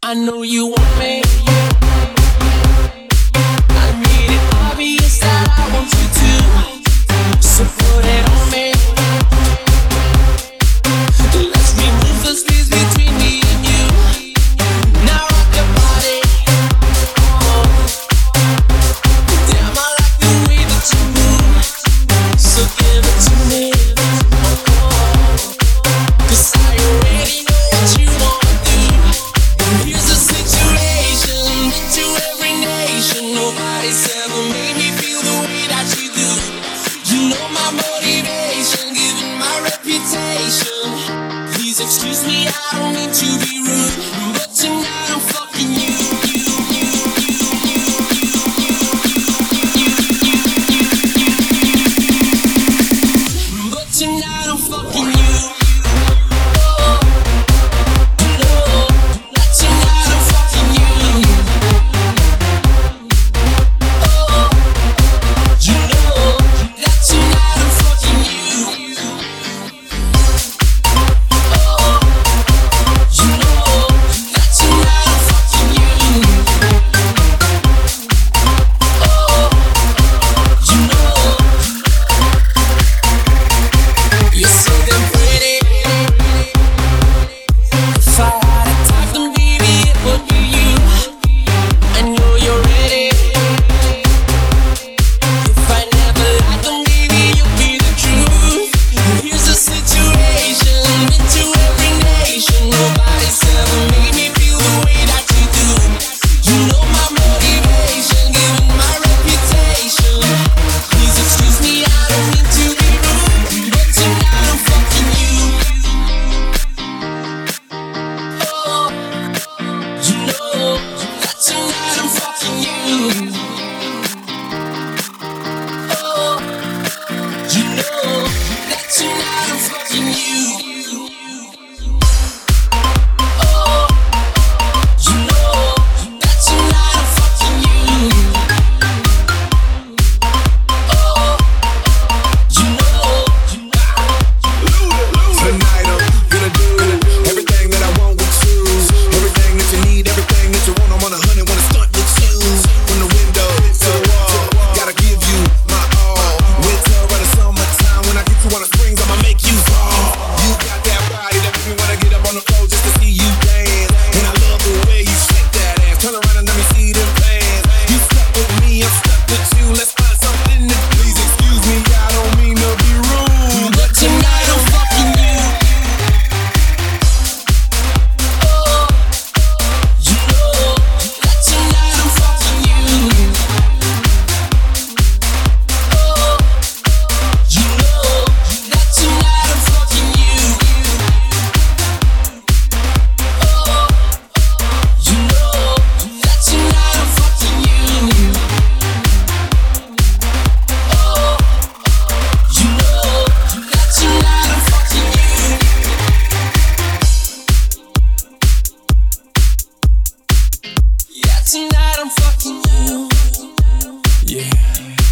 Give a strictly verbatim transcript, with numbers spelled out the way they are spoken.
I know you want me. I made it obvious that I want you to. So put it on me. Let's remove the space between me and you. Now rock your body. Oh. Damn, I like the way that you move. So give it to me. Oh. Cause I already know what you wanna do. Here's the situation, into every nation. Nobody's ever made me feel the way that you do. You know my motivation, given my reputation. Please excuse me, I don't mean to be rude, but tonight I'm fucking you. You, you, you, you, you, you, you, you, you. But tonight I'm fucking you. Tonight I'm fucking you. Yeah.